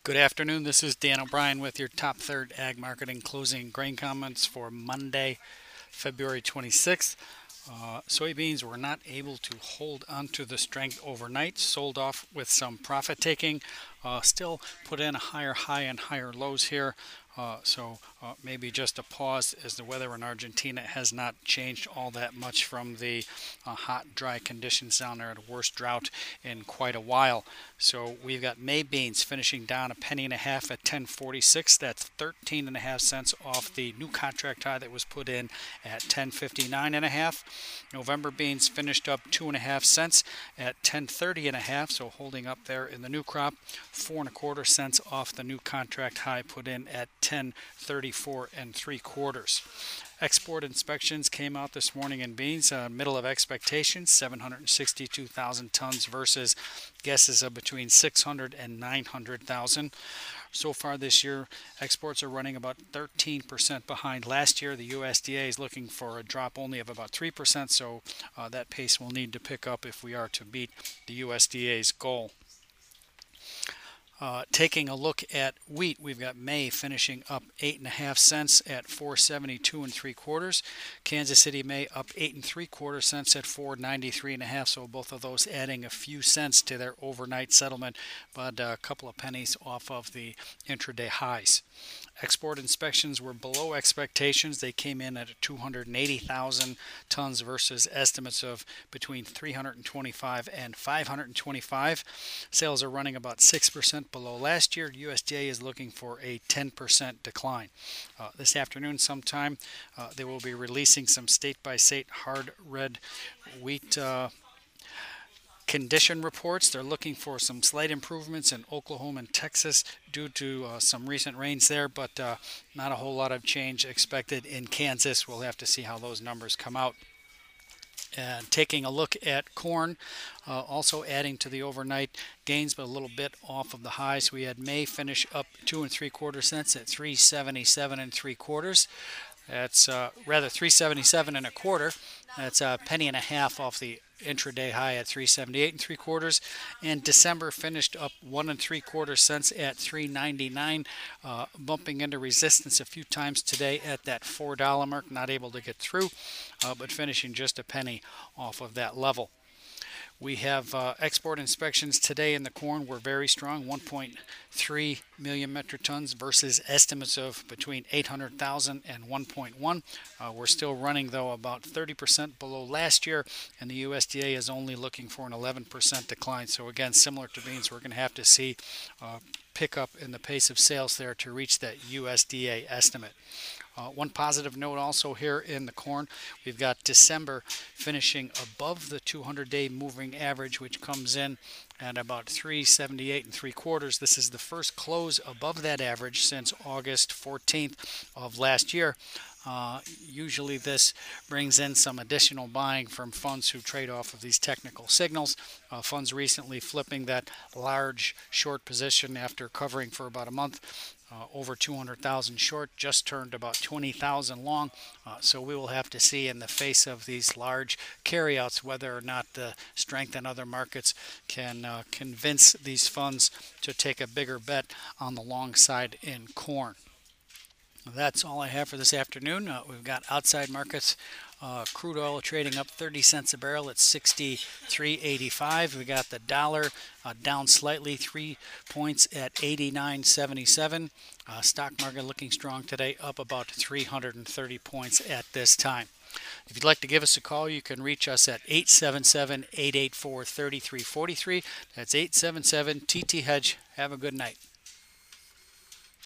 Good afternoon. This is Dan O'Brien with your top third ag marketing closing grain comments for Monday, February 26th. Soybeans were not able to hold onto the strength overnight, sold off with some profit taking, still put in a higher high and higher lows here. So maybe just a pause as the weather in Argentina has not changed all that much from the hot, dry conditions down there, the worst drought in quite a while. So we've got May beans finishing down a penny and a half at 10.46. That's 13 and a half cents off the new contract high that was put in at 10.59 and a half. November beans finished up 2.5 cents at 10.30 and a half, so holding up there in the new crop. 4.25 cents off the new contract high put in at 10.34 and 3/4. Export inspections came out this morning in beans, middle of expectations, 762,000 tons versus guesses of between 600 and 900,000. So far this year, exports are running about 13% behind last year. The USDA is looking for a drop only of about 3%, so that pace will need to pick up if we are to beat the USDA's goal. Taking a look at wheat, we've got May finishing up 8.5 cents at 4.72 and 3/4. Kansas City May up 8.75 cents at 4.93 and a half. So both of those adding a few cents to their overnight settlement, but a couple of pennies off of the intraday highs. Export inspections were below expectations. They came in at 280,000 tons versus estimates of between 325 and 525. Sales are running about 6% below last year. USDA is looking for a 10% decline. This afternoon sometime, they will be releasing some state-by-state hard red wheat condition reports. They're looking for some slight improvements in Oklahoma and Texas due to some recent rains there, but not a whole lot of change expected in Kansas. We'll have to see how those numbers come out. And taking a look at corn, also adding to the overnight gains, but a little bit off of the highs. We had May finish up 2.75 cents at 3.77 and 3/4. That's rather 3.77 and a quarter. That's a penny and a half off the intraday high at 3.78 and 3/4. And December finished up 1.75 cents at 3.99, bumping into resistance a few times today at that $4 mark. Not able to get through, but finishing just a penny off of that level. We have export inspections today in the corn were very strong, 1.3 million metric tons versus estimates of between 800,000 and 1.1. We're still running, though, about 30% below last year, and the USDA is only looking for an 11% decline. So again, similar to beans, we're going to have to see pick up in the pace of sales there to reach that USDA estimate. One positive note also here in the corn, we've got December finishing above the 200-day moving average, which comes in at about 3.78 and 3/4. This is the first close above that average since August 14th of last year. Usually this brings in some additional buying from funds who trade off of these technical signals. Funds recently flipping that large short position after covering for about a month. Over 200,000 short, just turned about 20,000 long. So we will have to see in the face of these large carryouts whether or not the strength in other markets can convince these funds to take a bigger bet on the long side in corn. That's all I have for this afternoon. We've got outside markets. Crude oil trading up 30 cents a barrel at 63.85. We got the dollar down slightly, 3 points at 89.77. Stock market looking strong today, up about 330 points at this time. If you'd like to give us a call, you can reach us at 877-884-3343. That's 877-TT-HEDGE. Have a good night.